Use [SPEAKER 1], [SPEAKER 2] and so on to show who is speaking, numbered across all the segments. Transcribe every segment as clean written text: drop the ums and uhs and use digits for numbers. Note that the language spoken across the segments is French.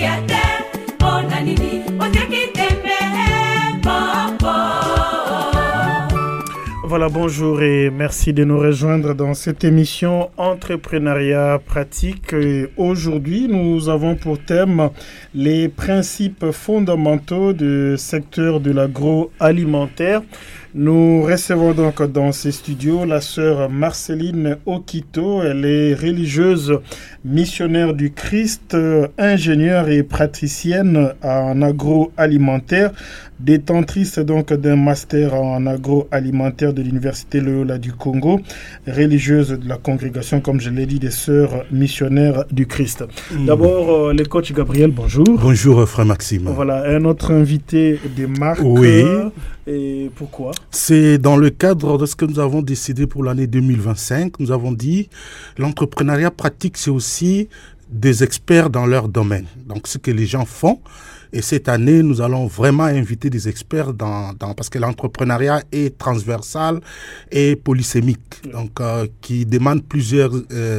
[SPEAKER 1] Voilà, bonjour et merci de nous rejoindre dans cette émission Entrepreneuriat pratique. Et aujourd'hui, nous avons pour thème les principes fondamentaux du secteur de l'agroalimentaire. Nous recevons donc dans ces studios la sœur Marceline Okito. Elle est religieuse missionnaire du Christ, ingénieure et praticienne en agroalimentaire, détentrice donc d'un master en agroalimentaire de l'Université Loyola du Congo, religieuse de la congrégation, comme je l'ai dit, des sœurs missionnaires du Christ. D'abord, le coach Gabriel, bonjour.
[SPEAKER 2] Bonjour, frère Maxime.
[SPEAKER 1] Voilà, un autre invité de marque.
[SPEAKER 2] Oui.
[SPEAKER 1] Et pourquoi?
[SPEAKER 2] C'est dans le cadre de ce que nous avons décidé pour l'année 2025. Nous avons dit l'entrepreneuriat pratique, c'est aussi des experts dans leur domaine. Donc, ce que les gens font. Et cette année, nous allons vraiment inviter des experts parce que l'entrepreneuriat est transversal et polysémique, donc qui demande plusieurs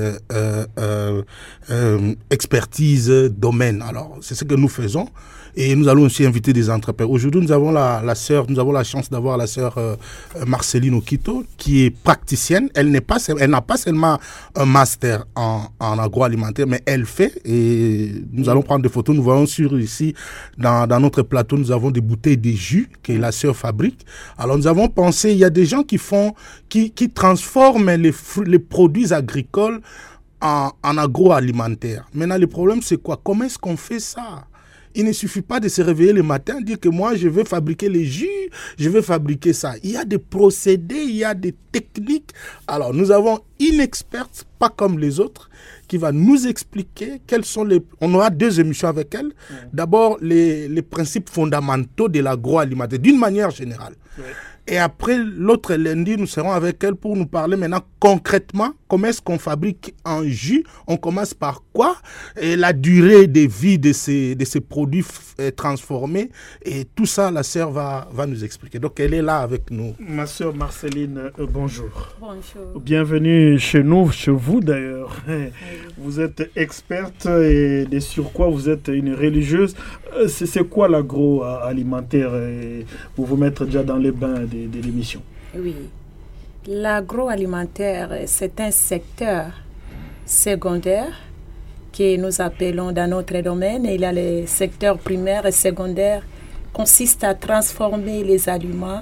[SPEAKER 2] expertises, domaines. Alors, c'est ce que nous faisons. Et nous allons aussi inviter des entrepreneurs. Aujourd'hui, nous avons la chance d'avoir la sœur Marceline Okito, qui est praticienne. Elle n'a pas seulement un master en agroalimentaire, mais elle fait. Et nous allons prendre des photos. Nous voyons ici, dans notre plateau, nous avons des bouteilles de jus que la sœur fabrique. Alors, nous avons pensé, il y a des gens qui transforment les produits agricoles en agroalimentaire. Maintenant, le problème, c'est quoi? Comment est-ce qu'on fait ça? Il ne suffit pas de se réveiller le matin et dire que moi, je veux fabriquer les jus, je veux fabriquer ça. Il y a des procédés, il y a des techniques. Alors, nous avons une experte, pas comme les autres, qui va nous expliquer quels sont On aura 2 émissions avec elle. D'abord, les principes fondamentaux de l'agroalimentaire, d'une manière générale. Et après, l'autre lundi, nous serons avec elle pour nous parler maintenant concrètement comment est-ce qu'on fabrique un jus. On commence par quoi? Et la durée de vie de ces produits transformés. Et tout ça, la sœur va nous expliquer. Donc, elle est là avec nous.
[SPEAKER 1] Ma sœur Marceline, bonjour.
[SPEAKER 3] Bonjour.
[SPEAKER 1] Bienvenue chez nous, chez vous d'ailleurs. Vous êtes experte et de surcroît, vous êtes une religieuse. C'est quoi l'agroalimentaire? Pour vous mettre déjà dans les bains de l'émission.
[SPEAKER 3] Oui. L'agroalimentaire, c'est un secteur secondaire que nous appelons dans notre domaine. Il y a les secteurs primaires et secondaires consiste à transformer les aliments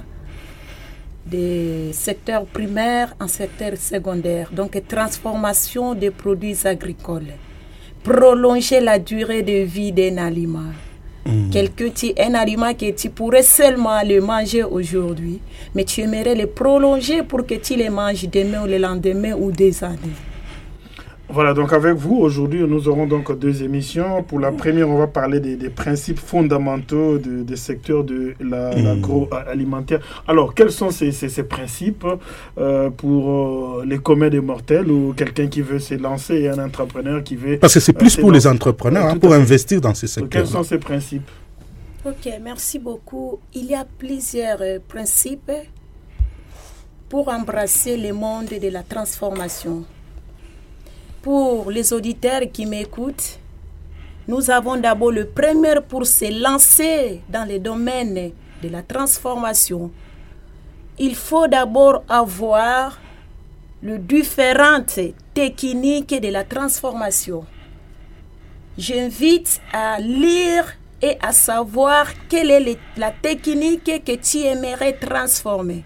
[SPEAKER 3] des secteurs primaires en secteurs secondaires. Donc, transformation des produits agricoles. Prolonger la durée de vie d'un aliment. Un aliment que tu pourrais seulement le manger aujourd'hui, mais tu aimerais le prolonger pour que tu le manges demain ou le lendemain ou des années.
[SPEAKER 1] Voilà, donc avec vous, aujourd'hui, nous aurons donc 2 émissions. Pour la première, on va parler des principes fondamentaux des secteurs de l'agroalimentaire. Alors, quels sont ces principes pour les communs des mortels ou quelqu'un qui veut se lancer et un entrepreneur qui veut...
[SPEAKER 2] Parce que c'est plus pour les entrepreneurs, pour investir dans ces secteurs.
[SPEAKER 1] Quels sont ces principes?
[SPEAKER 3] Ok, merci beaucoup. Il y a plusieurs principes pour embrasser le monde de la transformation. Pour les auditeurs qui m'écoutent, nous avons d'abord le premier pour se lancer dans le domaine de la transformation. Il faut d'abord avoir les différentes techniques de la transformation. J'invite à lire et à savoir quelle est la technique que tu aimerais transformer.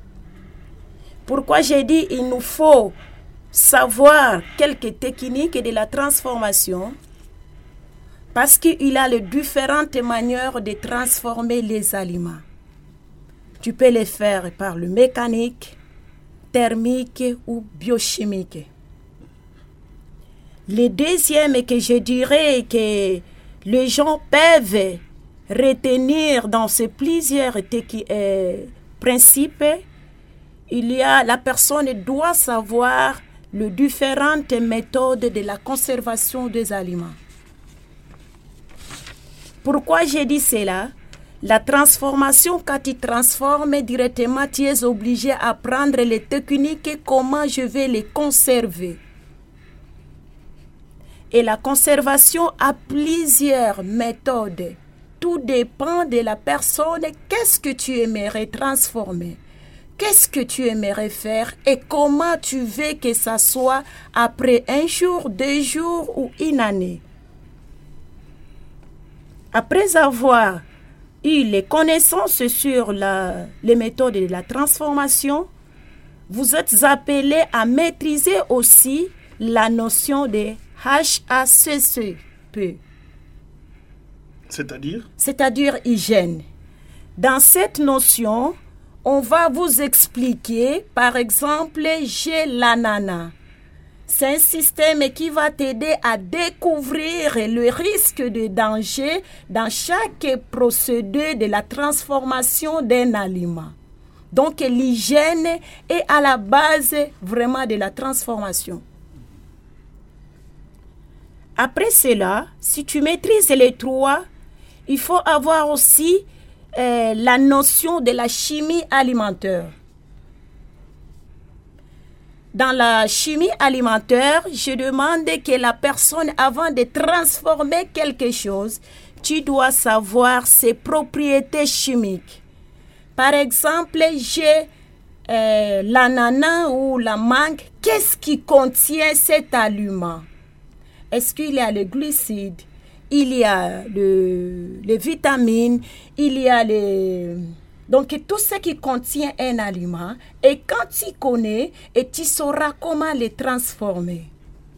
[SPEAKER 3] Pourquoi j'ai dit il nous faut savoir quelques techniques de la transformation? Parce qu'il y a les différentes manières de transformer les aliments. Tu peux les faire par le mécanique, thermique ou biochimique. Le deuxième que je dirais que les gens peuvent retenir dans ces plusieurs principes, la personne doit savoir les différentes méthodes de la conservation des aliments. Pourquoi j'ai dit cela? La transformation, quand tu transformes directement, tu es obligé à prendre les techniques et comment je vais les conserver. Et la conservation a plusieurs méthodes. Tout dépend de la personne. Qu'est-ce que tu aimerais transformer? Qu'est-ce que tu aimerais faire et comment tu veux que ça soit après 1 jour, 2 jours ou 1 année? Après avoir eu les connaissances sur les méthodes de la transformation, vous êtes appelés à maîtriser aussi la notion de HACCP. C'est-à-dire hygiène. Dans cette notion, on va vous expliquer, par exemple, j'ai l'ananas. C'est un système qui va t'aider à découvrir le risque de danger dans chaque procédé de la transformation d'un aliment. Donc, l'hygiène est à la base vraiment de la transformation. Après cela, si tu maîtrises les 3, il faut avoir aussi la notion de la chimie alimentaire. Dans la chimie alimentaire, je demande que la personne, avant de transformer quelque chose, tu dois savoir ses propriétés chimiques. Par exemple, j'ai l'ananas ou la mangue. Qu'est-ce qui contient cet aliment? Est-ce qu'il y a les glucides? Il y a les vitamines, il y a donc tout ce qui contient un aliment. Et quand tu connais, et tu sauras comment les transformer.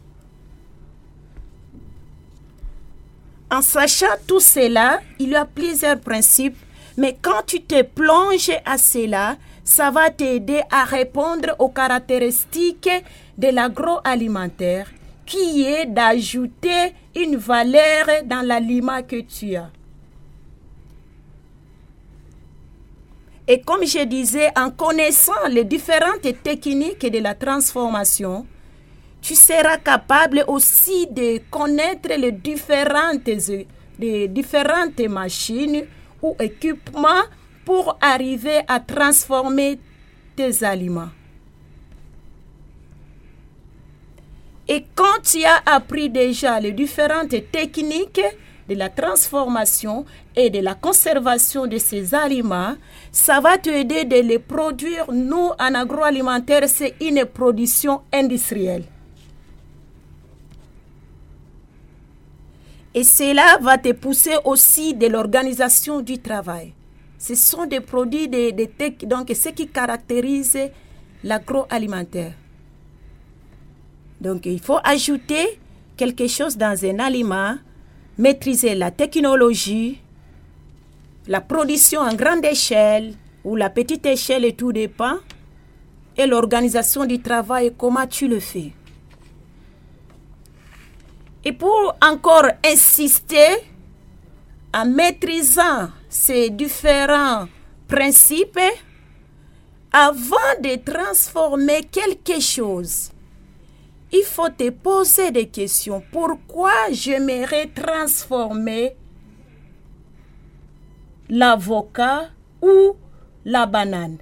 [SPEAKER 3] En sachant tout cela, il y a plusieurs principes. Mais quand tu te plonges à cela, ça va t'aider à répondre aux caractéristiques de l'agroalimentaire, qui est d'ajouter une valeur dans l'aliment que tu as. Et comme je disais, en connaissant les différentes techniques de la transformation, tu seras capable aussi de connaître les différentes machines ou équipements pour arriver à transformer tes aliments. Et quand tu as appris déjà les différentes techniques de la transformation et de la conservation de ces aliments, ça va t'aider de les produire. Nous, en agroalimentaire, c'est une production industrielle. Et cela va te pousser aussi de l'organisation du travail. Ce sont des produits, donc ce qui caractérise l'agroalimentaire. Donc, il faut ajouter quelque chose dans un aliment, maîtriser la technologie, la production en grande échelle ou la petite échelle, et tout dépend, et l'organisation du travail, comment tu le fais. Et pour encore insister, en maîtrisant ces différents principes, avant de transformer quelque chose, il faut te poser des questions. Pourquoi j'aimerais transformer l'avocat ou la banane?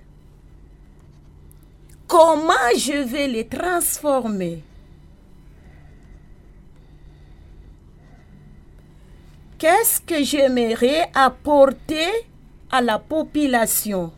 [SPEAKER 3] Comment je vais les transformer? Qu'est-ce que j'aimerais apporter à la population?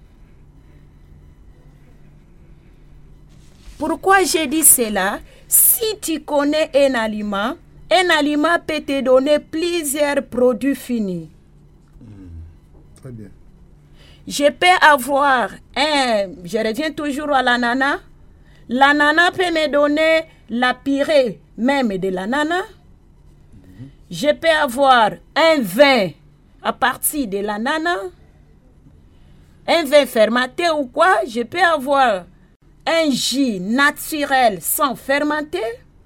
[SPEAKER 3] Pourquoi j'ai dit cela? Si tu connais un aliment peut te donner plusieurs produits finis.
[SPEAKER 2] Très bien.
[SPEAKER 3] Je peux avoir je reviens toujours à l'ananas. L'ananas peut me donner la purée même de l'ananas. Je peux avoir un vin à partir de l'ananas, un vin fermenté ou quoi. Je peux avoir un jus naturel sans fermenter.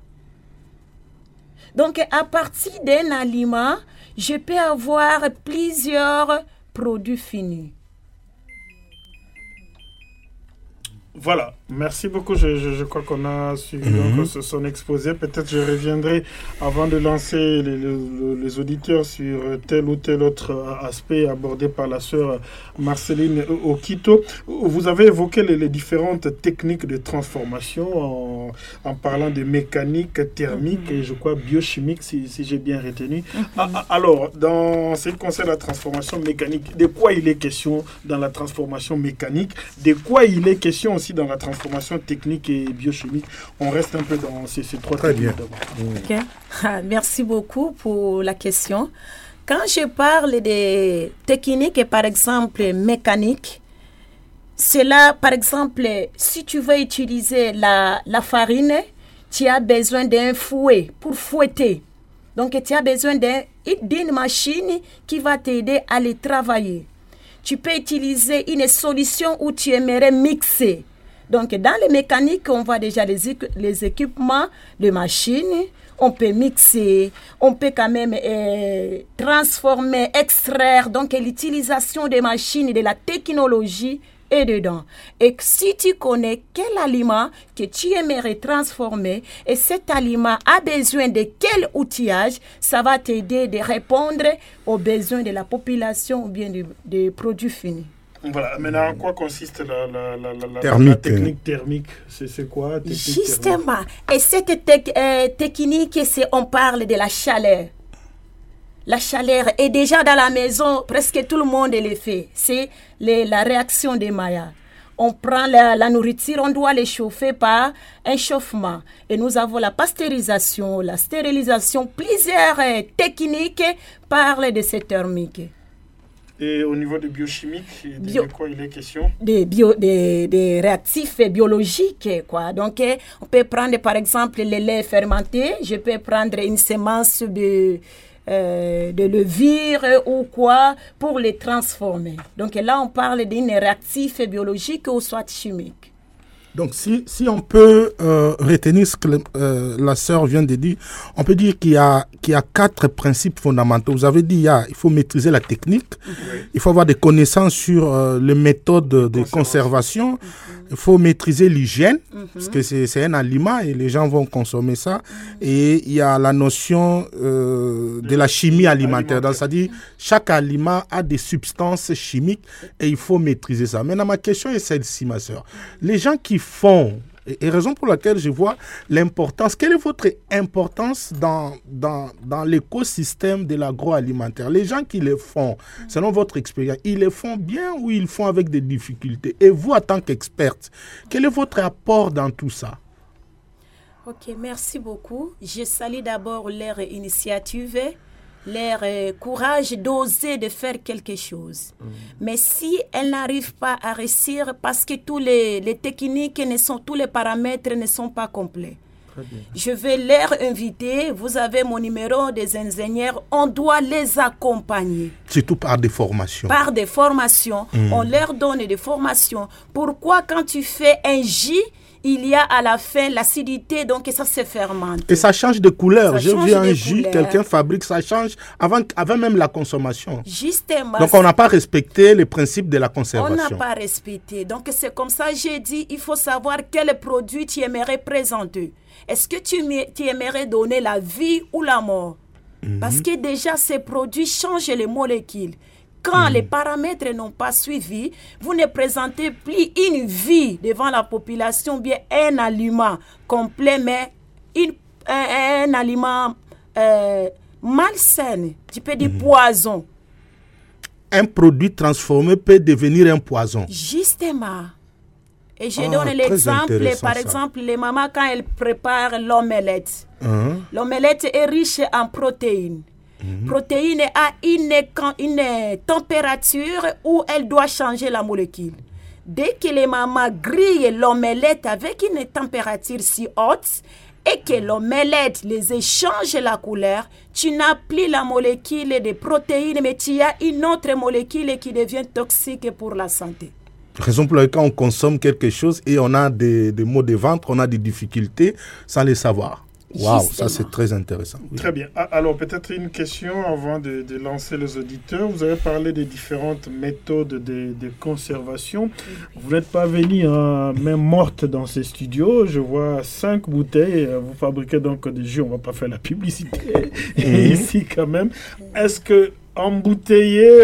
[SPEAKER 3] Donc, à partir d'un aliment, je peux avoir plusieurs produits finis.
[SPEAKER 1] Voilà, merci beaucoup. Je crois qu'on a suivi donc son exposé. Peut-être je reviendrai avant de lancer les auditeurs sur tel ou tel autre aspect abordé par la sœur Marceline Okito. Vous avez évoqué les différentes techniques de transformation en parlant de mécanique, thermique et je crois biochimique si j'ai bien retenu. Alors, dans ce qui concerne la transformation mécanique, de quoi il est question dans la transformation mécanique? De quoi il est question aussi dans la transformation technique et biochimique? On reste un peu dans ces trois techniques.
[SPEAKER 3] Okay. Merci beaucoup pour la question. Quand je parle des techniques, par exemple, mécaniques, c'est là, par exemple, si tu veux utiliser la farine, tu as besoin d'un fouet pour fouetter. Donc, tu as besoin d'une machine qui va t'aider à les travailler. Tu peux utiliser une solution où tu aimerais mixer. Donc, dans les mécaniques, on voit déjà les équipements de machines. On peut mixer, on peut quand même transformer, extraire. Donc, l'utilisation des machines et de la technologie est dedans. Et si tu connais quel aliment que tu aimerais transformer et cet aliment a besoin de quel outillage, ça va t'aider de répondre aux besoins de la population ou bien des produits finis.
[SPEAKER 1] Voilà, maintenant, en quoi consiste
[SPEAKER 2] la
[SPEAKER 1] technique thermique? C'est quoi?
[SPEAKER 3] Justement, et cette technique, on parle de la chaleur. La chaleur est déjà dans la maison, presque tout le monde le fait. C'est la réaction des Mayas. On prend la nourriture, on doit les chauffer par un chauffement. Et nous avons la pasteurisation, la stérilisation. Plusieurs techniques parlent de cette thermique.
[SPEAKER 1] Et au niveau de biochimique, de quoi il est question?
[SPEAKER 3] Des réactifs biologiques, quoi. Donc, on peut prendre par exemple le lait fermenté. Je peux prendre une semence de levure ou quoi pour les transformer. Donc là, on parle d'un réactif biologique ou soit chimique.
[SPEAKER 2] Donc, si on peut retenir ce que la sœur vient de dire, on peut dire qu'il y a 4 principes fondamentaux. Vous avez dit il faut maîtriser la technique, il faut avoir des connaissances sur les méthodes de conservation, il faut maîtriser l'hygiène, parce que c'est un aliment et les gens vont consommer ça. Et il y a la notion de la chimie alimentaire. Donc, c'est-à-dire chaque aliment a des substances chimiques et il faut maîtriser ça. Maintenant, ma question est celle-ci, ma sœur. Les gens qui font, et raison pour laquelle je vois l'importance, quelle est votre importance dans l'écosystème de l'agroalimentaire? Les gens qui le font, selon votre expérience, ils le font bien ou ils le font avec des difficultés? Et vous, en tant qu'experte, quel est votre apport dans tout ça?
[SPEAKER 3] Ok, merci beaucoup. Je salue d'abord leur initiative, leur courage d'oser de faire quelque chose. Mais si elles n'arrivent pas à réussir parce que tous les techniques, tous les paramètres ne sont pas complets, je vais leur inviter. Vous avez mon numéro des ingénieurs. On doit les accompagner.
[SPEAKER 2] Surtout par des formations.
[SPEAKER 3] Par des formations. On leur donne des formations. Pourquoi quand tu fais un jus, il y a à la fin l'acidité, donc ça se fermente.
[SPEAKER 2] Et ça change de couleur. J'ai vu un jus, quelqu'un fabrique, ça change avant même la consommation.
[SPEAKER 3] Justement.
[SPEAKER 2] Donc on n'a pas respecté les principes de la conservation.
[SPEAKER 3] On n'a pas respecté. Donc c'est comme ça que j'ai dit, il faut savoir quel produit tu aimerais présenter. Est-ce que tu aimerais donner la vie ou la mort? Parce que déjà ces produits changent les molécules. Quand les paramètres n'ont pas suivi, vous ne présentez plus une vie devant la population, bien un aliment complet, mais un aliment malsain, tu peux dire poison.
[SPEAKER 2] Un produit transformé peut devenir un poison.
[SPEAKER 3] Justement. Et je donne l'exemple, par exemple, les mamans quand elles préparent l'omelette. L'omelette est riche en protéines. Protéine a une température où elle doit changer la molécule. Dès que les mamans grillent l'omelette avec une température si haute et que l'omelette les échange la couleur, tu n'as plus la molécule de protéines, mais tu as une autre molécule qui devient toxique pour la santé.
[SPEAKER 2] Raison pour laquelle quand on consomme quelque chose et on a des maux de ventre, on a des difficultés sans les savoir. Waouh, ça c'est très intéressant.
[SPEAKER 1] Oui. Très bien. Alors peut-être une question avant de lancer les auditeurs. Vous avez parlé des différentes méthodes de conservation. Vous n'êtes pas venu en main morte dans ces studios. Je vois 5 bouteilles. Vous fabriquez donc des jus. On ne va pas faire la publicité ici quand même. Est-ce que embouteiller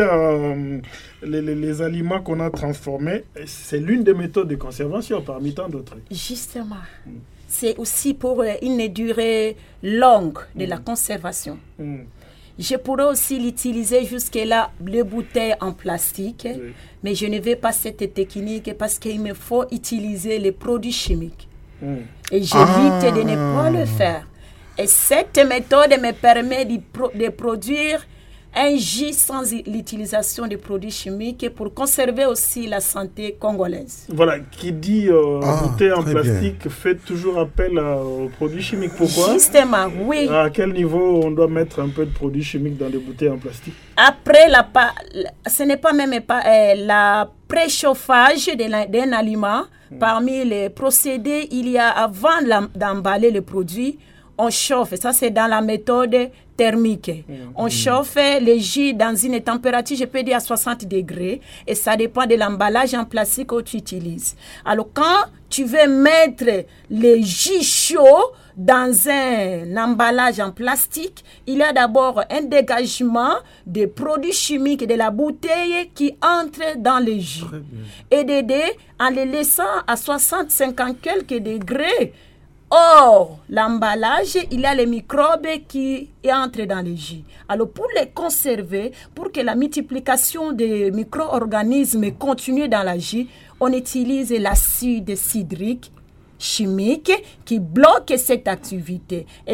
[SPEAKER 1] les aliments qu'on a transformés, c'est l'une des méthodes de conservation parmi tant d'autres?
[SPEAKER 3] Justement. C'est aussi pour une durée longue de la conservation. Je pourrais aussi l'utiliser jusque-là, les bouteilles en plastique, mais je ne vais pas cette technique parce qu'il me faut utiliser les produits chimiques. Et j'évite de ne pas le faire. Et cette méthode me permet de produire un jus sans l'utilisation de produits chimiques pour conserver aussi la santé congolaise.
[SPEAKER 1] Voilà, qui dit bouteille en plastique fait toujours appel aux produits chimiques. Pourquoi?
[SPEAKER 3] Justement, oui.
[SPEAKER 1] À quel niveau on doit mettre un peu de produits chimiques dans les bouteilles en plastique?
[SPEAKER 3] Après, ce n'est pas même la préchauffage d'un aliment. Parmi les procédés, il y a avant d'emballer le produit, on chauffe. Ça, c'est dans la méthode thermique. On chauffe le jus dans une température, je peux dire à 60 degrés. Et ça dépend de l'emballage en plastique que tu utilises. Alors, quand tu veux mettre le jus chaud dans un emballage en plastique, il y a d'abord un dégagement des produits chimiques de la bouteille qui entrent dans le jus. Et en les laissant à 60-50 quelques degrés. Or, l'emballage, il y a les microbes qui entrent dans le jus. Alors, pour les conserver, pour que la multiplication des micro-organismes continue dans la jus, on utilise l'acide cidrique chimique qui bloque cette activité. Et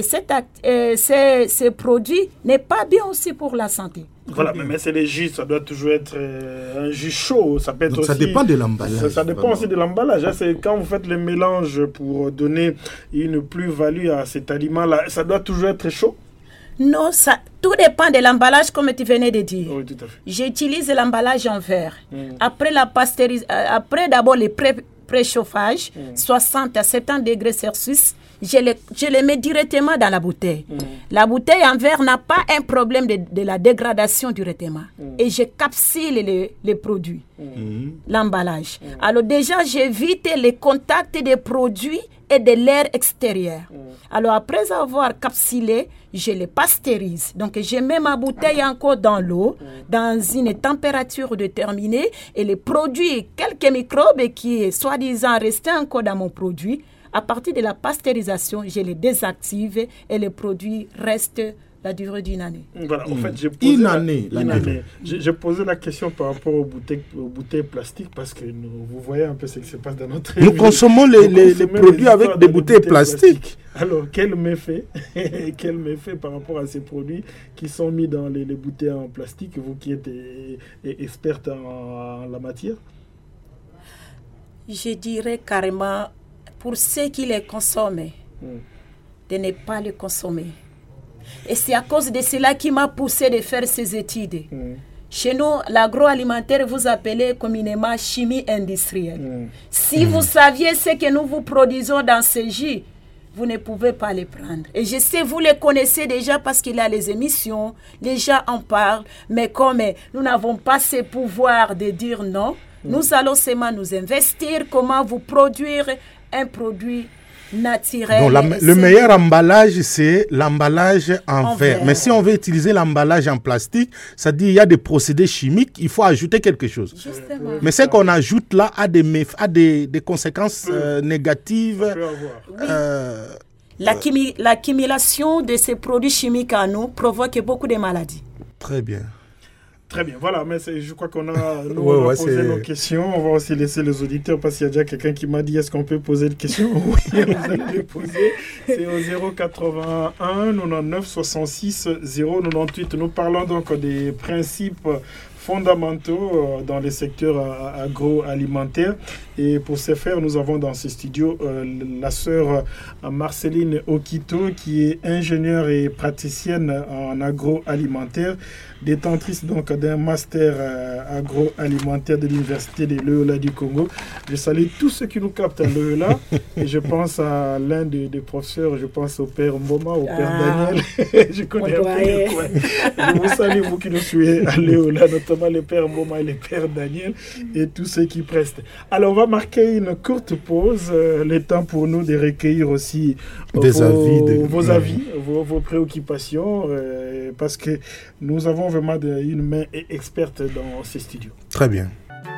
[SPEAKER 3] ce produit n'est pas bien aussi pour la santé.
[SPEAKER 1] Voilà, mais c'est les jus, ça doit toujours être un jus chaud. Ça peut être aussi,
[SPEAKER 2] ça dépend de l'emballage.
[SPEAKER 1] Ça dépend aussi de l'emballage. Hein. C'est quand vous faites le mélange pour donner une plus-value à cet aliment-là, ça doit toujours être chaud?
[SPEAKER 3] Non, tout dépend de l'emballage, comme tu venais de dire.
[SPEAKER 1] Oui, tout à fait.
[SPEAKER 3] J'utilise l'emballage en verre. Après après d'abord les préchauffage, 60 à 70 degrés Celsius, je les mets directement dans la bouteille. La bouteille en verre n'a pas un problème de la dégradation directement. Et je capsule les produits, l'emballage. Alors déjà, j'évite les contacts des produits et de l'air extérieur. Alors après avoir capsulé, je les pasteurise. Donc je mets ma bouteille encore dans l'eau, dans une température déterminée, et les produits, quelques microbes qui soi-disant restaient encore dans mon produit, à partir de la pasteurisation, je les désactive et les produits restent la durée d'une année.
[SPEAKER 1] Voilà, en fait, j'ai posé j'ai posé la question par rapport aux bouteilles plastiques parce que vous voyez un peu ce qui se passe dans notre
[SPEAKER 2] Nous consommons les produits avec des bouteilles plastiques.
[SPEAKER 1] Alors, quel méfait par rapport à ces produits qui sont mis dans les bouteilles en plastique, vous qui êtes experte en la matière?
[SPEAKER 3] Je dirais carrément, pour ceux qui les consomment, de ne pas les consommer. Et c'est à cause de cela qui m'a poussé de faire ces études. Chez nous, l'agroalimentaire, vous appelez communément chimie industrielle. Si vous saviez ce que nous vous produisons dans ces jus, vous ne pouvez pas les prendre. Et je sais, vous les connaissez déjà parce qu'il y a les émissions, les gens en parlent, mais comme nous n'avons pas ce pouvoir de dire non, nous allons seulement nous investir, comment vous produire un produit naturel.
[SPEAKER 2] Donc, le meilleur emballage, c'est l'emballage en verre. Mais si on veut utiliser l'emballage en plastique, ça dit qu'il y a des procédés chimiques, il faut ajouter quelque chose.
[SPEAKER 3] Justement.
[SPEAKER 2] Mais ce qu'on ajoute là a des conséquences négatives.
[SPEAKER 3] L'accumulation de ces produits chimiques à nous provoque beaucoup de maladies.
[SPEAKER 2] Très bien.
[SPEAKER 1] Très bien, voilà, mais je crois qu'on a, posé nos questions. On va aussi laisser les auditeurs parce qu'il y a déjà quelqu'un qui m'a dit est-ce qu'on peut poser des questions? Oui, vous allez les poser. C'est au 081 99 66 098. Nous parlons donc des principes fondamentaux dans les secteurs agroalimentaires. Et pour ce faire, nous avons dans ce studio la sœur Marceline Okito, qui est ingénieure et praticienne en agroalimentaire, détentrice donc d'un master agroalimentaire de l'université de l'EOLA du Congo. Je salue tous ceux qui nous captent à l'EOLA et je pense à l'un des professeurs, je pense au père Mboma, au père Daniel. Je connais un peu le coin. Je vous salue, vous qui nous suivez à l'EOLA, notamment le père Mboma et le père Daniel et tous ceux qui prestent. Alors on va marquer une courte pause, le temps pour nous de recueillir aussi vos avis, vos préoccupations, parce que nous avons vraiment une main experte dans ces studios.
[SPEAKER 2] Très bien.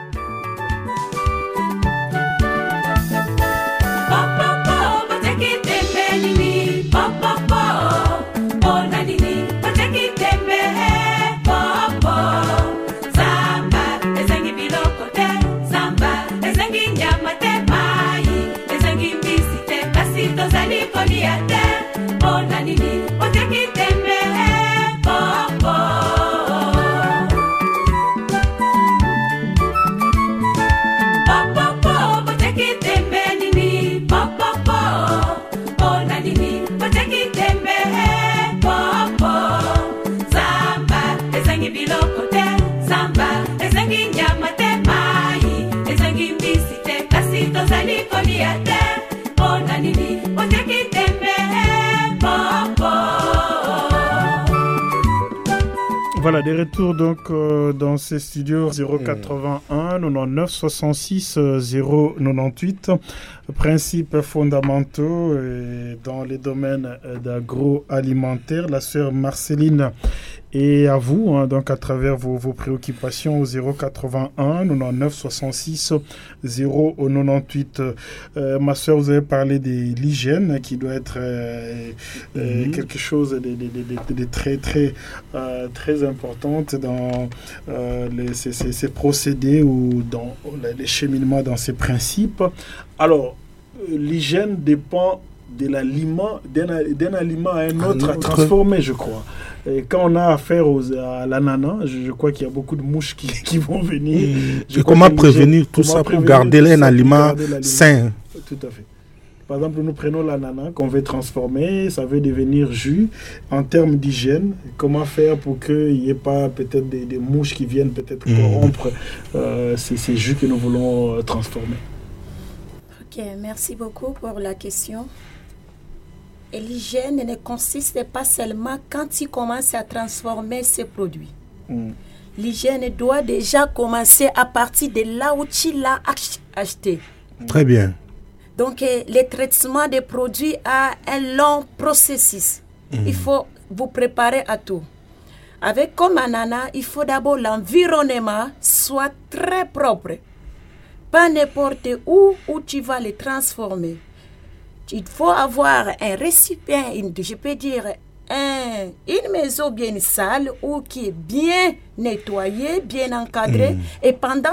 [SPEAKER 1] Voilà, des retours donc dans ces studios 081 99 66 098. Principes fondamentaux dans les domaines d'agroalimentaire. La sœur Marceline est à vous, donc à travers vos préoccupations au 081 99 66 098. Ma sœur, vous avez parlé de l'hygiène qui doit être quelque chose de très très très importante dans ces procédés ou dans les cheminements dans ces principes. Alors, l'hygiène dépend d'un aliment à un autre à transformer, je crois. Et quand on a affaire à l'ananas, je crois qu'il y a beaucoup de mouches qui vont venir.
[SPEAKER 2] Et comment prévenir tout ça pour garder un aliment sain?
[SPEAKER 1] Tout à fait. Par exemple, nous prenons l'ananas qu'on veut transformer, ça veut devenir jus. En termes d'hygiène, comment faire pour qu'il n'y ait pas peut-être des mouches qui viennent peut-être corrompre ces jus que nous voulons transformer?
[SPEAKER 3] Ok, merci beaucoup pour la question. Et l'hygiène ne consiste pas seulement quand tu commences à transformer ces produits. L'hygiène doit déjà commencer à partir de là où tu l'as acheté.
[SPEAKER 2] Très bien.
[SPEAKER 3] Donc, le traitement des produits a un long processus. Il faut vous préparer à tout. Avec comme ananas, il faut d'abord l'environnement soit très propre. Pas n'importe où tu vas les transformer. Il faut avoir un récipient, je peux dire une maison bien sale ou qui est bien nettoyée, bien encadrée. Et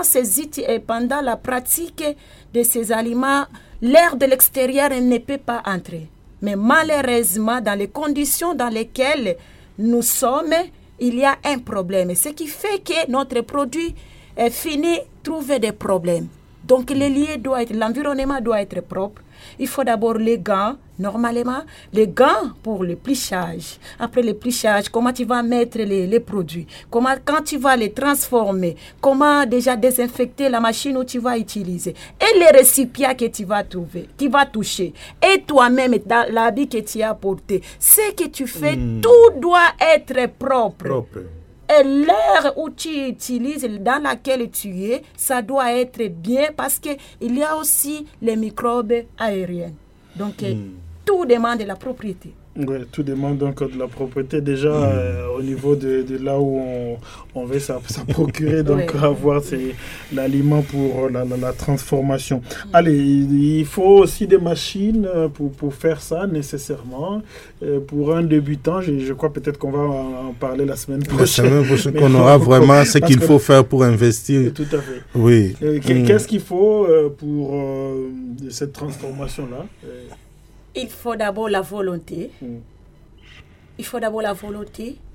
[SPEAKER 3] pendant la pratique de ces aliments, l'air de l'extérieur ne peut pas entrer. Mais malheureusement, dans les conditions dans lesquelles nous sommes, il y a un problème. Ce qui fait que notre produit finit trouver des problèmes. Donc l'environnement doit être propre. Il faut d'abord les gants, normalement, les gants pour le plichage. Après le plichage, comment tu vas mettre les produits, quand tu vas les transformer, comment déjà désinfecter la machine où tu vas utiliser, et les récipients que tu vas trouver, tu vas toucher, et toi-même, dans l'habit que tu as porté. Ce que tu fais, tout doit être propre. Et l'air où tu utilises, dans laquelle tu es, ça doit être bien parce qu'il y a aussi les microbes aériens. Donc, tout demande de la propriété.
[SPEAKER 1] Oui, tout demande donc de la propriété. Déjà, au niveau de là où on veut ça procurer, donc avoir l'aliment pour la transformation. Allez, il faut aussi des machines pour faire ça nécessairement. Pour un débutant, je crois peut-être qu'on va en parler la semaine prochaine. La semaine prochaine,
[SPEAKER 2] qu'on aura vraiment ce qu'il faut faire pour investir.
[SPEAKER 1] Tout à fait.
[SPEAKER 2] Oui.
[SPEAKER 1] Qu'est-ce qu'il faut pour cette transformation-là?
[SPEAKER 3] Il faut d'abord la volonté. Il faut d'abord la volonté.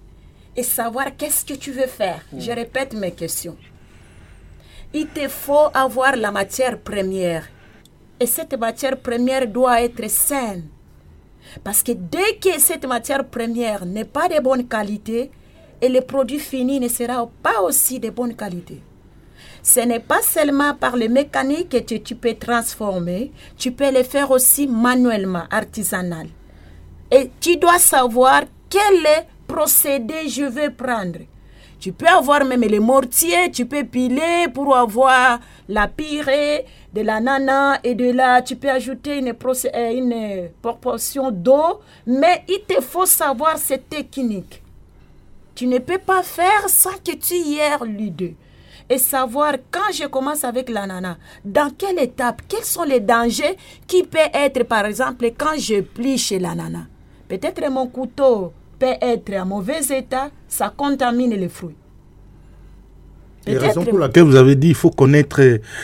[SPEAKER 3] et savoir qu'est-ce que tu veux faire. Je répète mes questions. Il te faut avoir la matière première. Et cette matière première doit être saine. Parce que dès que cette matière première n'est pas de bonne qualité, et le produit fini ne sera pas aussi de bonne qualité. Ce n'est pas seulement par le mécanique que tu peux transformer, tu peux le faire aussi manuellement, artisanal. Et tu dois savoir quel procédé je vais prendre. Tu peux avoir même les mortiers, tu peux piler pour avoir la purée, de l'ananas et de là, tu peux ajouter une proportion d'eau, mais il te faut savoir cette technique. Tu ne peux pas faire sans que tu y aies lu d'eux. Et savoir quand je commence avec l'ananas, dans quelle étape, quels sont les dangers qui peuvent être, par exemple, quand je plie chez l'ananas. Peut-être mon couteau peut être en mauvais état, ça contamine les fruits.
[SPEAKER 2] Et raison pour laquelle vous avez dit qu'il faut connaître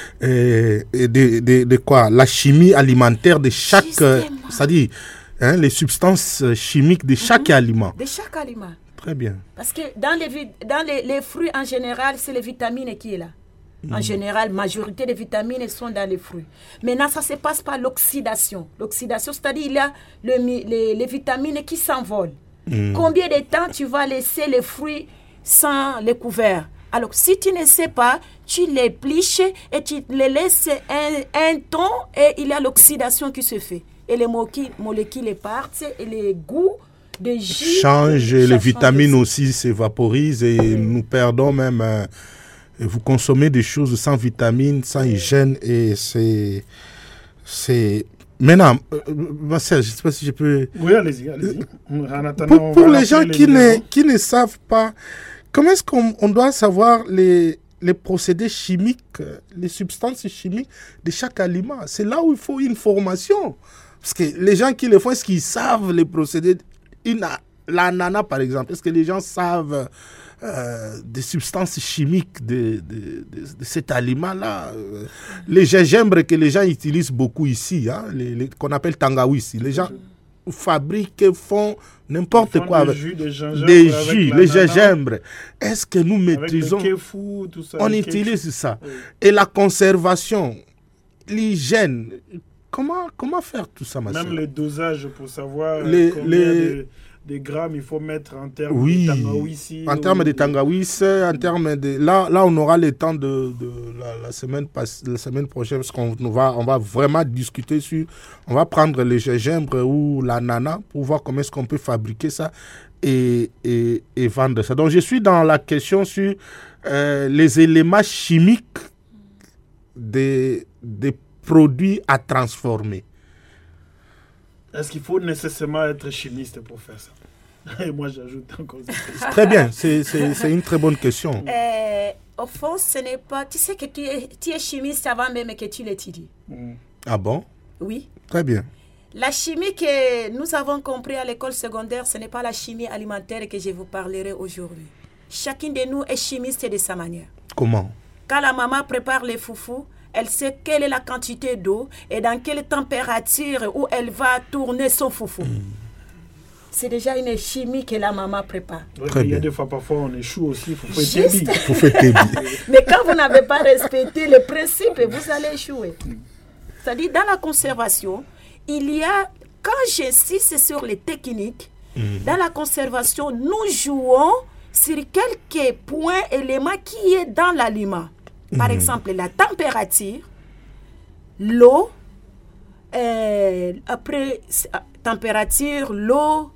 [SPEAKER 2] de quoi la chimie alimentaire de chaque, c'est-à-dire les substances chimiques de chaque aliment.
[SPEAKER 3] De chaque aliment.
[SPEAKER 2] Très bien.
[SPEAKER 3] Parce que dans les fruits en général, c'est les vitamines qui est là. En général, majorité des vitamines sont dans les fruits. Maintenant, ça se passe par l'oxydation. L'oxydation, c'est-à-dire il y a les vitamines qui s'envolent. Combien de temps tu vas laisser les fruits sans les couverts? Alors, si tu ne sais pas, tu les pliches et tu les laisses un temps et il y a l'oxydation qui se fait. Et les molécules partent et les goûts de jus
[SPEAKER 2] changent, les vitamines aussi s'évaporisent et nous perdons même... vous consommez des choses sans vitamines, sans hygiène et c'est... Maintenant, Marcel, je ne sais pas si je peux...
[SPEAKER 1] Oui, allez-y.
[SPEAKER 2] Pour les gens qui ne savent pas, comment est-ce qu'on doit savoir les procédés chimiques, les substances chimiques de chaque aliment? C'est là où il faut une formation. Parce que les gens qui le font, est-ce qu'ils savent les procédés? L'ananas, par exemple, est-ce que les gens savent des substances chimiques de cet aliment-là? Les gingembre que les gens utilisent beaucoup ici, qu'on appelle tangawizi, les gens fabriquent, font n'importe quoi avec des jus, les gingembre. Est-ce que nous maîtrisons?
[SPEAKER 1] Kefu, tout ça,
[SPEAKER 2] on utilise ça. Oui. Et la conservation, l'hygiène, comment faire tout ça, ma soeur?
[SPEAKER 1] Même les dosages pour savoir combien de grammes il faut mettre en termes de tangawizi.
[SPEAKER 2] En termes de tangawizi, en termes de... Là, on aura le temps de la semaine prochaine, parce qu'on va vraiment discuter sur... On va prendre le gingembre ou l'ananas pour voir comment est-ce qu'on peut fabriquer ça et vendre ça. Donc, je suis dans la question sur les éléments chimiques des produits à transformer.
[SPEAKER 1] Est-ce qu'il faut nécessairement être chimiste pour faire ça? Et moi, j'ajoute encore ça.
[SPEAKER 2] Très bien, c'est une très bonne question.
[SPEAKER 3] Au fond, ce n'est pas... Tu sais que tu es chimiste avant même que tu l'étudies.
[SPEAKER 2] Ah bon?
[SPEAKER 3] Oui.
[SPEAKER 2] Très bien.
[SPEAKER 3] La chimie que nous avons compris à l'école secondaire, ce n'est pas la chimie alimentaire que je vous parlerai aujourd'hui. Chacun de nous est chimiste de sa manière.
[SPEAKER 2] Comment?
[SPEAKER 3] Quand la maman prépare les foufous, elle sait quelle est la quantité d'eau et dans quelle température où elle va tourner son foufou. C'est déjà une chimie que la maman prépare.
[SPEAKER 1] Ouais, il y a des fois, parfois, on échoue aussi.
[SPEAKER 3] Mais quand vous n'avez pas respecté le principe, vous allez échouer. C'est-à-dire, dans la conservation, il y a, quand j'insiste sur les techniques, dans la conservation, nous jouons sur quelques points, éléments qui est dans l'aliment. Par exemple, la température, l'eau, après température, l'eau,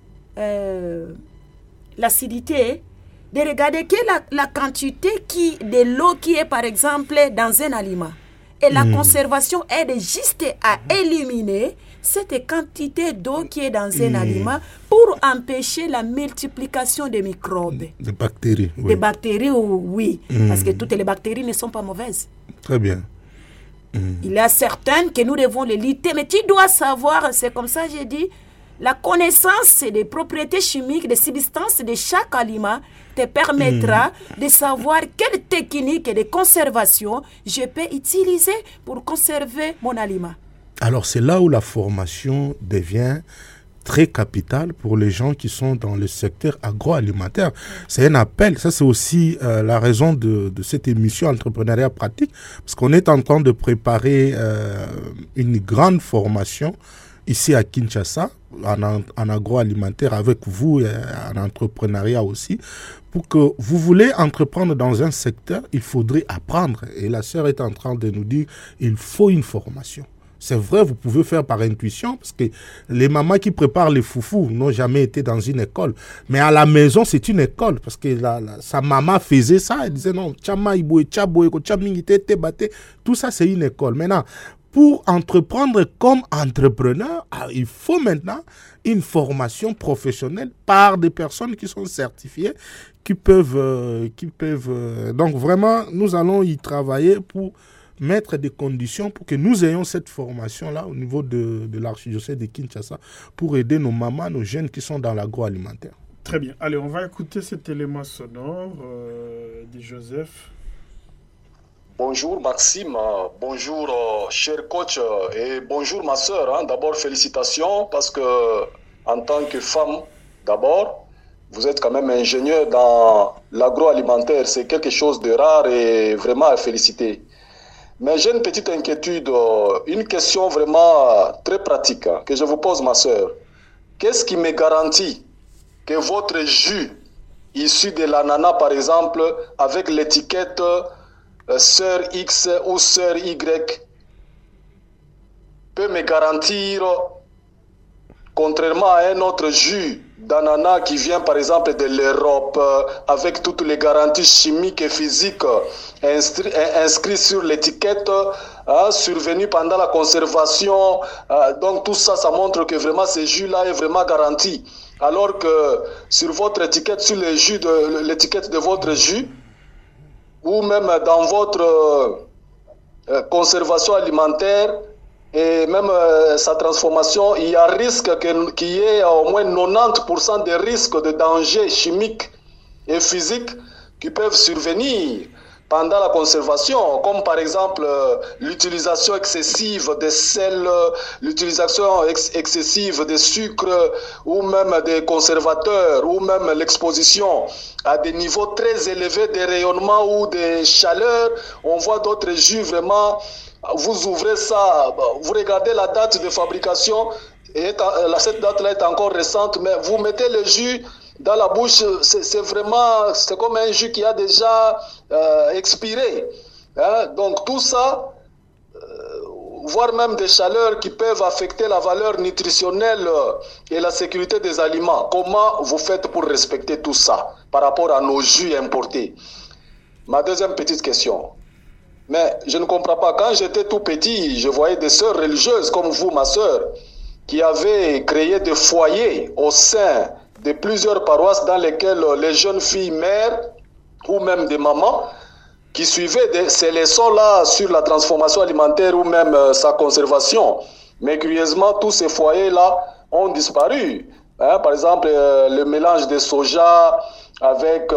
[SPEAKER 3] l'acidité, de regarder quelle est la quantité de l'eau qui est, par exemple, dans un aliment. Et la conservation aide juste à éliminer cette quantité d'eau qui est dans un aliment pour empêcher la multiplication des microbes.
[SPEAKER 2] Des bactéries, oui.
[SPEAKER 3] Des bactéries, oui. Parce que toutes les bactéries ne sont pas mauvaises.
[SPEAKER 2] Très bien.
[SPEAKER 3] Il y a certaines que nous devons les lutter. Mais tu dois savoir, c'est comme ça j'ai dit, la connaissance des propriétés chimiques, des substances de chaque aliment te permettra de savoir quelle technique de conservation je peux utiliser pour conserver mon aliment.
[SPEAKER 2] Alors, c'est là où la formation devient très capital pour les gens qui sont dans le secteur agroalimentaire. C'est un appel. Ça, c'est aussi la raison de cette émission Entrepreneuriat pratique, parce qu'on est en train de préparer une grande formation ici à Kinshasa, en agroalimentaire, avec vous, en entrepreneuriat aussi. Pour que vous voulez entreprendre dans un secteur, il faudrait apprendre. Et la sœur est en train de nous dire, il faut une formation. C'est vrai, vous pouvez faire par intuition, parce que les mamans qui préparent les foufous n'ont jamais été dans une école. Mais à la maison, c'est une école, parce que sa maman faisait ça, elle disait non, tout ça c'est une école. Maintenant, pour entreprendre comme entrepreneur, il faut maintenant une formation professionnelle par des personnes qui sont certifiées, qui peuvent donc vraiment, nous allons y travailler pour mettre des conditions pour que nous ayons cette formation-là au niveau de l'archidiocèse de Kinshasa pour aider nos mamans, nos jeunes qui sont dans l'agroalimentaire.
[SPEAKER 1] Très bien. Allez, on va écouter cet élément sonore de Joseph.
[SPEAKER 4] Bonjour Maxime, bonjour cher coach et bonjour ma sœur. D'abord félicitations parce que en tant que femme, d'abord, vous êtes quand même ingénieur dans l'agroalimentaire. C'est quelque chose de rare et vraiment à féliciter. Mais j'ai une petite inquiétude, une question vraiment très pratique que je vous pose ma sœur. Qu'est-ce qui me garantit que votre jus issu de l'ananas par exemple avec l'étiquette sœur X ou sœur Y peut me garantir, contrairement à un autre jus d'ananas qui vient par exemple de l'Europe avec toutes les garanties chimiques et physiques inscrites sur l'étiquette, survenues pendant la conservation. Donc tout ça, ça montre que vraiment ce jus-là est vraiment garanti. Alors que sur votre étiquette, sur le jus l'étiquette de votre jus, ou même dans votre conservation alimentaire et même sa transformation, il y a risque qu'il y ait au moins 90% de risques de dangers chimiques et physiques qui peuvent survenir pendant la conservation, comme par exemple l'utilisation excessive de sel, l'utilisation excessive de sucre ou même des conservateurs ou même l'exposition à des niveaux très élevés de rayonnement ou de chaleur. On voit d'autres jus vraiment, vous ouvrez ça, vous regardez la date de fabrication, et cette date-là est encore récente, mais vous mettez le jus dans la bouche, c'est comme un jus qui a déjà expiré. Donc tout ça, voire même des chaleurs qui peuvent affecter la valeur nutritionnelle et la sécurité des aliments. Comment vous faites pour respecter tout ça par rapport à nos jus importés? Ma deuxième petite question. Mais je ne comprends pas, quand j'étais tout petit, je voyais des sœurs religieuses comme vous, ma sœur, qui avaient créé des foyers au sein de plusieurs paroisses dans lesquelles les jeunes filles mères ou même des mamans qui suivaient ces leçons-là sur la transformation alimentaire ou même sa conservation. Mais curieusement, tous ces foyers-là ont disparu. Par exemple, le mélange de soja avec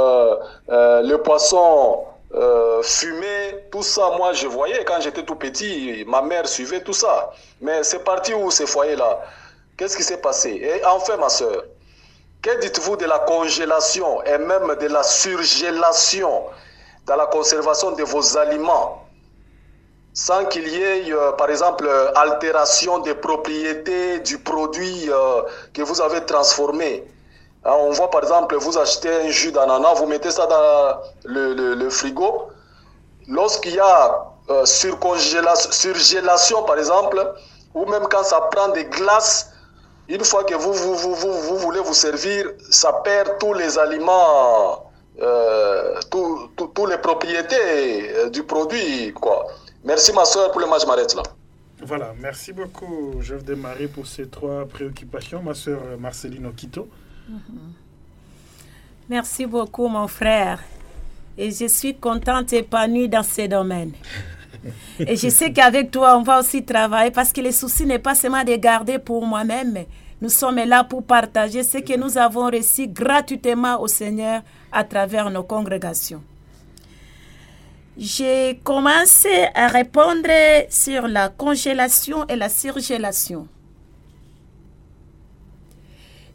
[SPEAKER 4] le poisson fumé, tout ça, moi je voyais quand j'étais tout petit, ma mère suivait tout ça. Mais c'est parti où ces foyers-là? Qu'est-ce qui s'est passé? Et enfin, ma sœur, que dites-vous de la congélation et même de la surgélation dans la conservation de vos aliments sans qu'il y ait, par exemple, altération des propriétés du produit que vous avez transformé? On voit par exemple, vous achetez un jus d'ananas, vous mettez ça dans le frigo. Lorsqu'il y a surgélation par exemple, ou même quand ça prend des glaces, une fois que vous voulez vous servir, ça perd tous les aliments, toutes les propriétés du produit, quoi. Merci ma soeur, pour le match, je m'arrête là.
[SPEAKER 1] Voilà, merci beaucoup, Joseph de Marie, pour ces trois préoccupations. Ma soeur Marceline Okito.
[SPEAKER 3] Merci beaucoup, mon frère. Et je suis contente et épanouie dans ces domaines. Et je sais qu'avec toi, on va aussi travailler parce que le souci n'est pas seulement de garder pour moi-même, mais nous sommes là pour partager ce que nous avons reçu gratuitement au Seigneur à travers nos congrégations. J'ai commencé à répondre sur la congélation et la surgélation.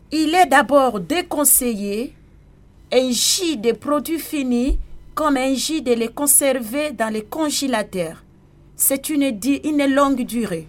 [SPEAKER 3] il est d'abord déconseillé un jus de produits finis comme un jus de les conserver dans les congélateurs. C'est une longue durée.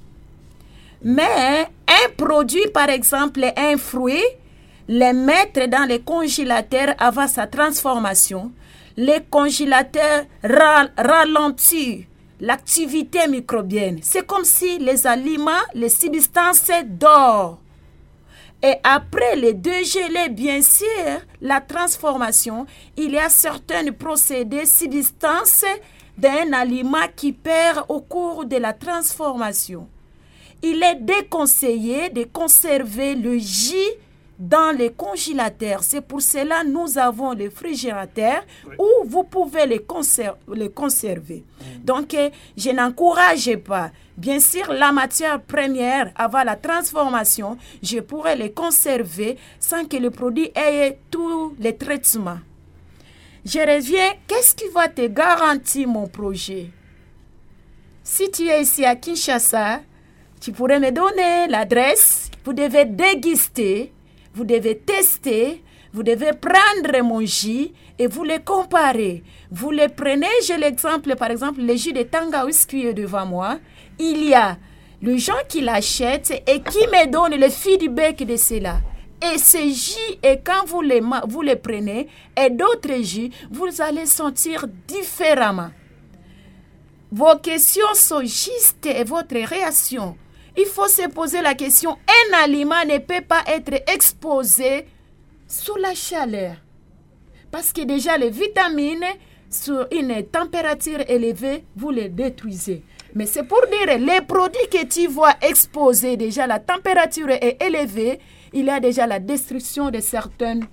[SPEAKER 3] Mais un produit, par exemple un fruit, les mettre dans les congélateurs avant sa transformation, les congélateurs ralentissent l'activité microbienne. C'est comme si les aliments, les substances dorment. Et après les dégelés, bien sûr, la transformation, il y a certains procédés, substances d'un aliment qui perd au cours de la transformation. Il est déconseillé de conserver le jus dans les congélateurs. C'est pour cela que nous avons le réfrigérateur où vous pouvez les conserver. Donc, je n'encourage pas. Bien sûr, la matière première, avant la transformation, je pourrais les conserver sans que le produit ait tous les traitements. Je reviens, qu'est-ce qui va te garantir mon projet? Si tu es ici à Kinshasa, tu pourrais me donner l'adresse. Vous devez déguster, vous devez tester, vous devez prendre mon jus et vous les comparer. Vous les prenez, j'ai l'exemple, par exemple, le jus de Tangawizi qui est devant moi. Il y a les gens qui l'achètent et qui me donnent le feedback de cela. Et ces jus, et quand vous les prenez, et d'autres jus, vous allez sentir différemment. Vos questions sont justes et votre réaction. Il faut se poser la question, un aliment ne peut pas être exposé sous la chaleur. Parce que déjà les vitamines, sur une température élevée, vous les détruisez. Mais c'est pour dire, les produits que tu vois exposés, déjà la température est élevée, il y a déjà la destruction de certaines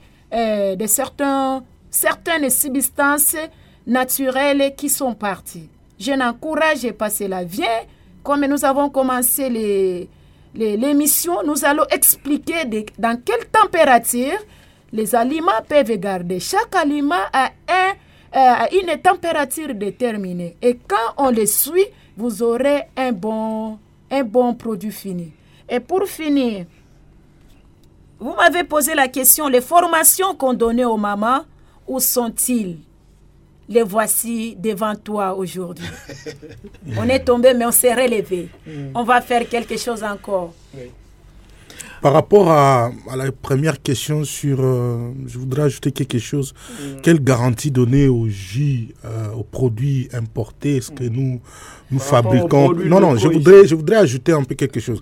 [SPEAKER 3] substances naturelles qui sont parties. Je n'encourage pas cela. Viens, comme nous avons commencé l'émission, nous allons expliquer dans quelle température les aliments peuvent garder. Chaque aliment a une température déterminée. Et quand on les suit, vous aurez un bon produit fini. Et pour finir, vous m'avez posé la question, les formations qu'on donnait aux mamans, où sont-ils? Les voici devant toi aujourd'hui. On est tombé, mais on s'est relevé. On va faire quelque chose encore.
[SPEAKER 1] Oui.
[SPEAKER 2] Par rapport à la première question sur... je voudrais ajouter quelque chose. Quelle garantie donner aux jus, aux produits importés? Est-ce que nous fabriquons... Non, je voudrais ajouter un peu quelque chose.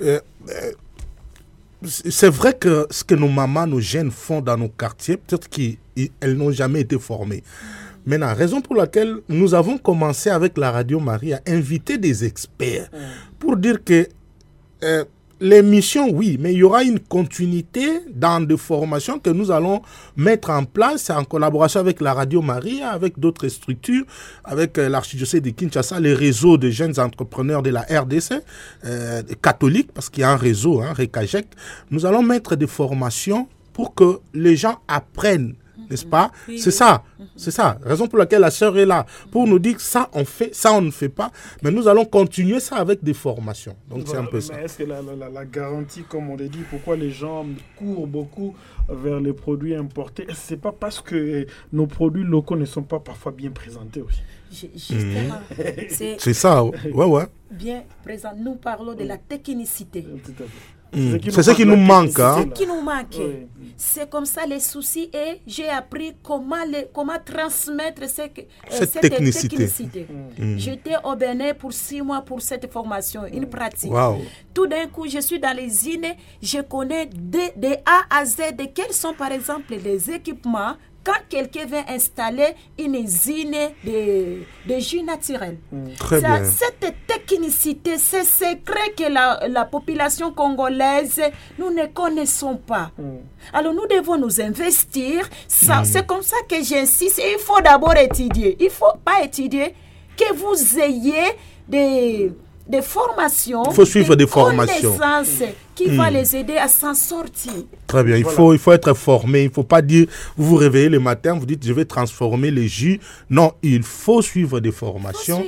[SPEAKER 2] C'est vrai que ce que nos mamans, nos jeunes font dans nos quartiers, peut-être qu'elles n'ont jamais été formées. Maintenant, raison pour laquelle nous avons commencé avec la Radio Marie à inviter des experts pour dire que l'émission, oui, mais il y aura une continuité dans des formations que nous allons mettre en place en collaboration avec la Radio Marie, avec d'autres structures, avec l'archidiocèse de Kinshasa, les réseaux de jeunes entrepreneurs de la RDC, catholiques, parce qu'il y a un réseau, RECAJEC. Nous allons mettre des formations pour que les gens apprennent. N'est-ce pas? Oui, c'est ça. C'est ça. Raison pour laquelle la sœur est là. Pour nous dire que ça, on fait, ça, on ne fait pas. Mais nous allons continuer ça avec des formations. Donc, voilà, c'est un peu ça.
[SPEAKER 1] Est-ce que la garantie, comme on l'a dit, pourquoi les gens courent beaucoup vers les produits importés, c'est pas parce que nos produits locaux ne sont pas parfois bien présentés aussi?
[SPEAKER 3] Justement.
[SPEAKER 2] C'est ça. Ouais.
[SPEAKER 3] Bien présent. Nous parlons de la technicité.
[SPEAKER 1] Tout à fait.
[SPEAKER 2] C'est ce qui nous manque.
[SPEAKER 3] C'est ce qui nous manque. Oui. C'est comme ça les soucis et j'ai appris comment transmettre cette technicité. J'étais au Bénin pour 6 mois pour cette formation, une pratique.
[SPEAKER 2] Wow.
[SPEAKER 3] Tout d'un coup, je suis dans les usines, je connais de A à Z quels sont par exemple les équipements quand quelqu'un veut installer une usine de jus naturel.
[SPEAKER 2] Très bien.
[SPEAKER 3] Cette technicité, ces secrets que la population congolaise, nous ne connaissons pas. Alors nous devons nous investir. C'est comme ça que j'insiste. Il faut d'abord étudier. Il ne faut pas étudier que vous ayez des formations.
[SPEAKER 2] Il faut suivre des formations.
[SPEAKER 3] Qui va les aider à s'en sortir.
[SPEAKER 2] Très bien. Il faut être formé. Il ne faut pas dire, vous vous réveillez le matin, vous dites, je vais transformer les jus. Non, il faut suivre des formations.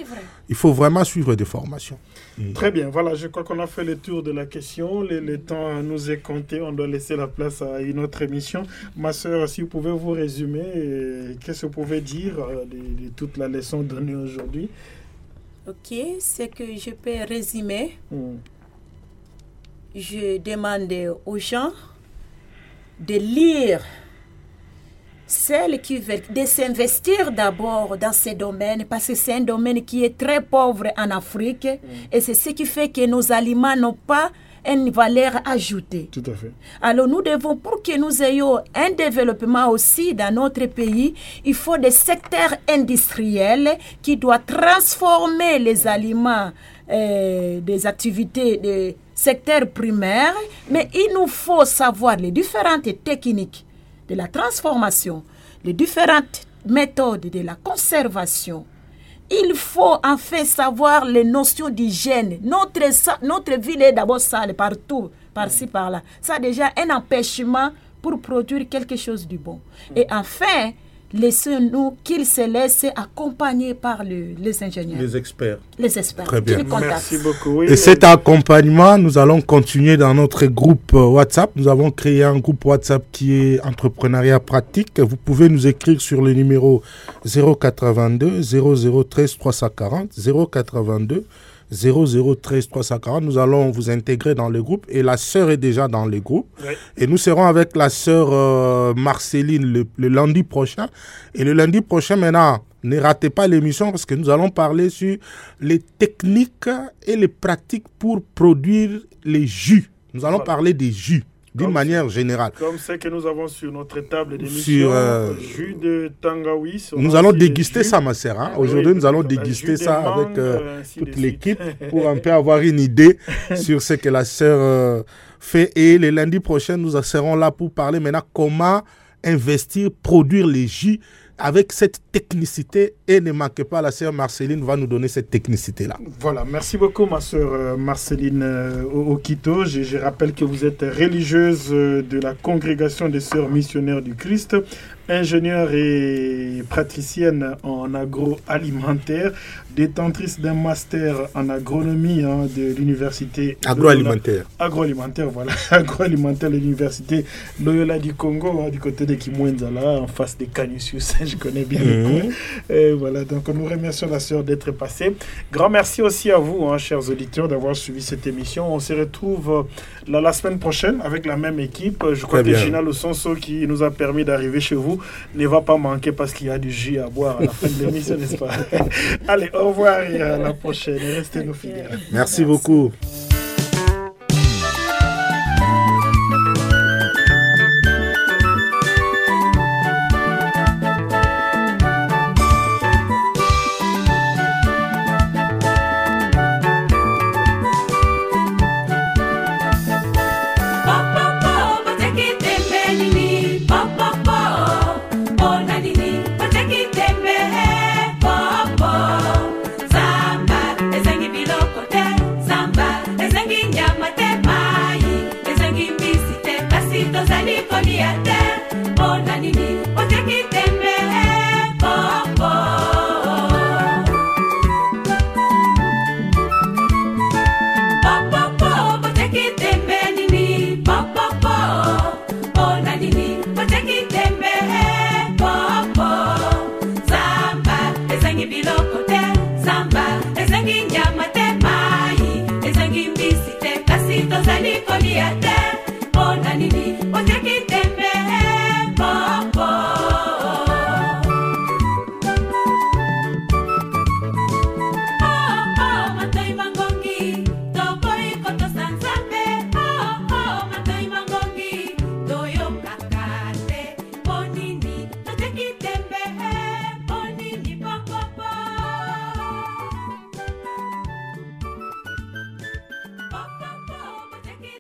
[SPEAKER 2] il faut vraiment suivre des formations.
[SPEAKER 1] Très bien, voilà, je crois qu'on a fait le tour de la question. Le temps nous est compté, on doit laisser la place à une autre émission. Ma sœur, si vous pouvez vous résumer, qu'est-ce que vous pouvez dire de toute la leçon donnée aujourd'hui?
[SPEAKER 3] Ok, c'est que je peux résumer. Je demande aux gens de lire celles qui veulent, de s'investir d'abord dans ces domaines, parce que c'est un domaine qui est très pauvre en Afrique, et c'est ce qui fait que nos aliments n'ont pas une valeur ajoutée.
[SPEAKER 1] Tout à fait.
[SPEAKER 3] Alors nous devons, pour que nous ayons un développement aussi dans notre pays, il faut des secteurs industriels qui doivent transformer les aliments des activités des secteurs primaires, mais il nous faut savoir les différentes techniques de la transformation, les différentes méthodes de la conservation. Il faut enfin savoir les notions d'hygiène. Notre ville est d'abord sale partout, par-ci, par-là. Ça a déjà un empêchement pour produire quelque chose de bon. Et enfin, laissons-nous qu'ils se laissent accompagner par les ingénieurs.
[SPEAKER 2] Les experts.
[SPEAKER 3] Les experts.
[SPEAKER 2] Très bien.
[SPEAKER 1] Merci beaucoup. Oui,
[SPEAKER 2] et cet accompagnement, nous allons continuer dans notre groupe WhatsApp. Nous avons créé un groupe WhatsApp qui est Entrepreneuriat Pratique. Vous pouvez nous écrire sur le numéro 082 0013 340 082 0013 340. Nous allons vous intégrer dans le groupe et la sœur est déjà dans le groupe. Oui. Et nous serons avec la sœur Marceline le lundi prochain. Et le lundi prochain, maintenant, ne ratez pas l'émission parce que nous allons parler sur les techniques et les pratiques pour produire les jus. Nous allons parler des jus. D'une manière générale.
[SPEAKER 1] Comme ce que nous avons sur notre table d'émission, jus de tangawi.
[SPEAKER 2] Nous allons déguster ça, ma sœur. Hein. Aujourd'hui, nous allons déguster ça avec toute l'équipe pour un peu avoir une idée sur ce que la sœur fait. Et le lundi prochain, nous serons là pour parler maintenant comment investir, produire les jus avec cette technicité. Et ne manquez pas, la sœur Marceline va nous donner cette technicité-là.
[SPEAKER 1] Voilà, merci beaucoup ma sœur Marceline Okito. Je rappelle que vous êtes religieuse de la congrégation des sœurs missionnaires du Christ, ingénieure et praticienne en agroalimentaire, détentrice d'un master en agronomie de l'université
[SPEAKER 2] agroalimentaire.
[SPEAKER 1] Agroalimentaire, voilà, agroalimentaire de l'université Loyola du Congo, du côté de Kimwenzala, en face de Canisius. Je connais bien le coin. Voilà, donc nous remercions la sœur d'être passée. Grand merci aussi à vous, chers auditeurs, d'avoir suivi cette émission. On se retrouve la semaine prochaine avec la même équipe. Je crois que Gina Losonso, qui nous a permis d'arriver chez vous, ne va pas manquer parce qu'il y a du jus à boire à la fin de l'émission, n'est-ce pas? Allez, au revoir et à la prochaine. Restez nos fidèles.
[SPEAKER 2] Merci beaucoup.